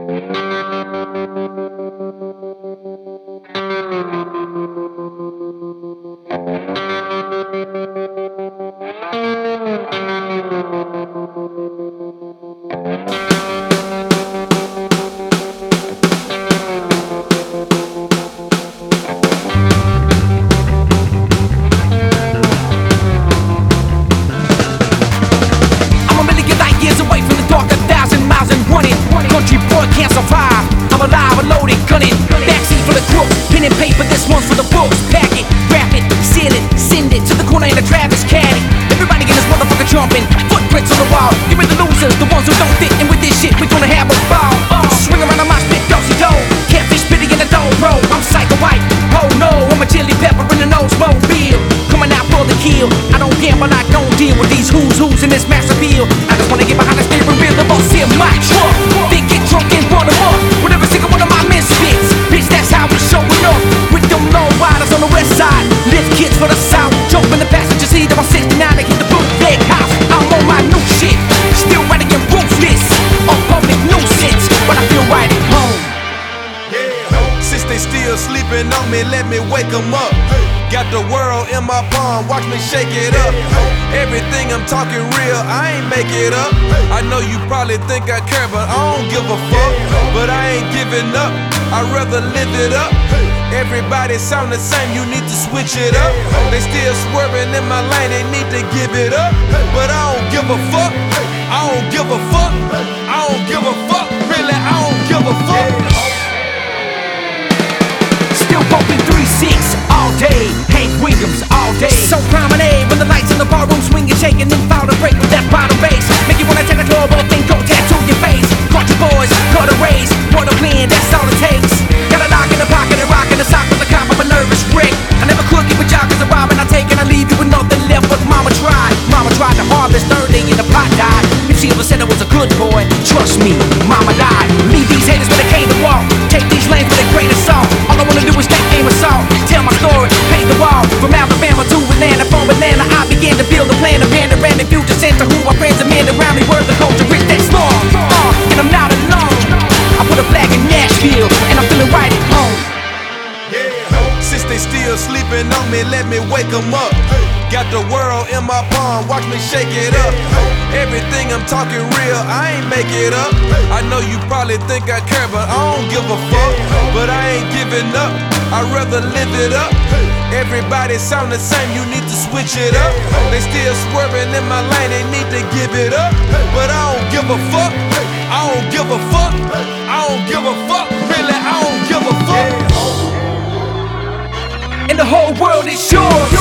Country boy can't survive. I'm alive, I'm loaded, gunning. Backseat for the crook, pen and paper, this one's for the books. Pack it, wrap it, seal it, send it to the corner in the Travis caddy. Everybody in this motherfucker jumping, footprints on the wall. Get rid of the losers, the ones who don't fit. And with this shit, we're gonna have a ball. Swing around on my spit, dosey do. Catfish spitting in the dome, bro. I'm psycho white. Oh no, I'm a chili pepper in the nose mobile. Coming out for the kill. I don't gamble, I don't deal with these who's in this mass appeal. I just wanna get behind the steering wheel, the boss in my truck. They get drunk and run them up. Whatever single one of my misfits. Bitch, that's how we showing up. With them low riders on the west side. Lift kids for the south. Jump in the passenger seat of my 69 to hit the bootleg house. I'm on my new shit. Still writing and ruthless. On public nuisance. But I feel right at home. Since they still sleeping on me, let me wake them up. Got the world in my palm, watch me shake it up. Everything I'm talking real, I ain't make it up. I know you probably think I care, but I don't give a fuck. But I ain't giving up, I'd rather live it up. Everybody sound the same, you need to switch it up. They still swerving in my lane, they need to give it up. But I don't give a fuck, I don't give a fuck, I don't give a fuck, really I don't give a fuck. Still bumping 3-6 all day, Hank Williams all day. So promenade when the lights in the barroom swing and shake, and then follow the break with that bottle bass. Make you wanna take a club up and go tattoo your face. Country boys, cut a raise, what a plan, that's all it takes. Got a lock in the pocket and rock in the sock with the cop of a nervous wreck. I never could keep a job cause the robbing I take, and I leave you with nothing left. But mama tried to harvest early and the pot died. If she ever said I was a good boy, trust me, mama died. Leave these haters when they came to walk. Take these lanes with a grain of salt. All I wanna do is take aim assault. Tell my story, paint the wall. From Alabama to Atlanta, from Atlanta I began to build a plan. A panoramic future center who my friends and men around me were the culture, rich that storm. And I'm not alone. I put a flag in Nashville and I'm feeling right at home. Since they still sleeping on me, let me wake them up. Got the world in my palm, watch me shake it up. Everything I'm talking real, I ain't make it up. I know you probably think I care, but I don't give a fuck. But I ain't giving up, I'd rather live it up. Everybody sound the same, you need to switch it up. They still swerving in my lane, they need to give it up. But I don't give a fuck, I don't give a fuck, I don't give a fuck, really I don't give a fuck. And the whole world is yours.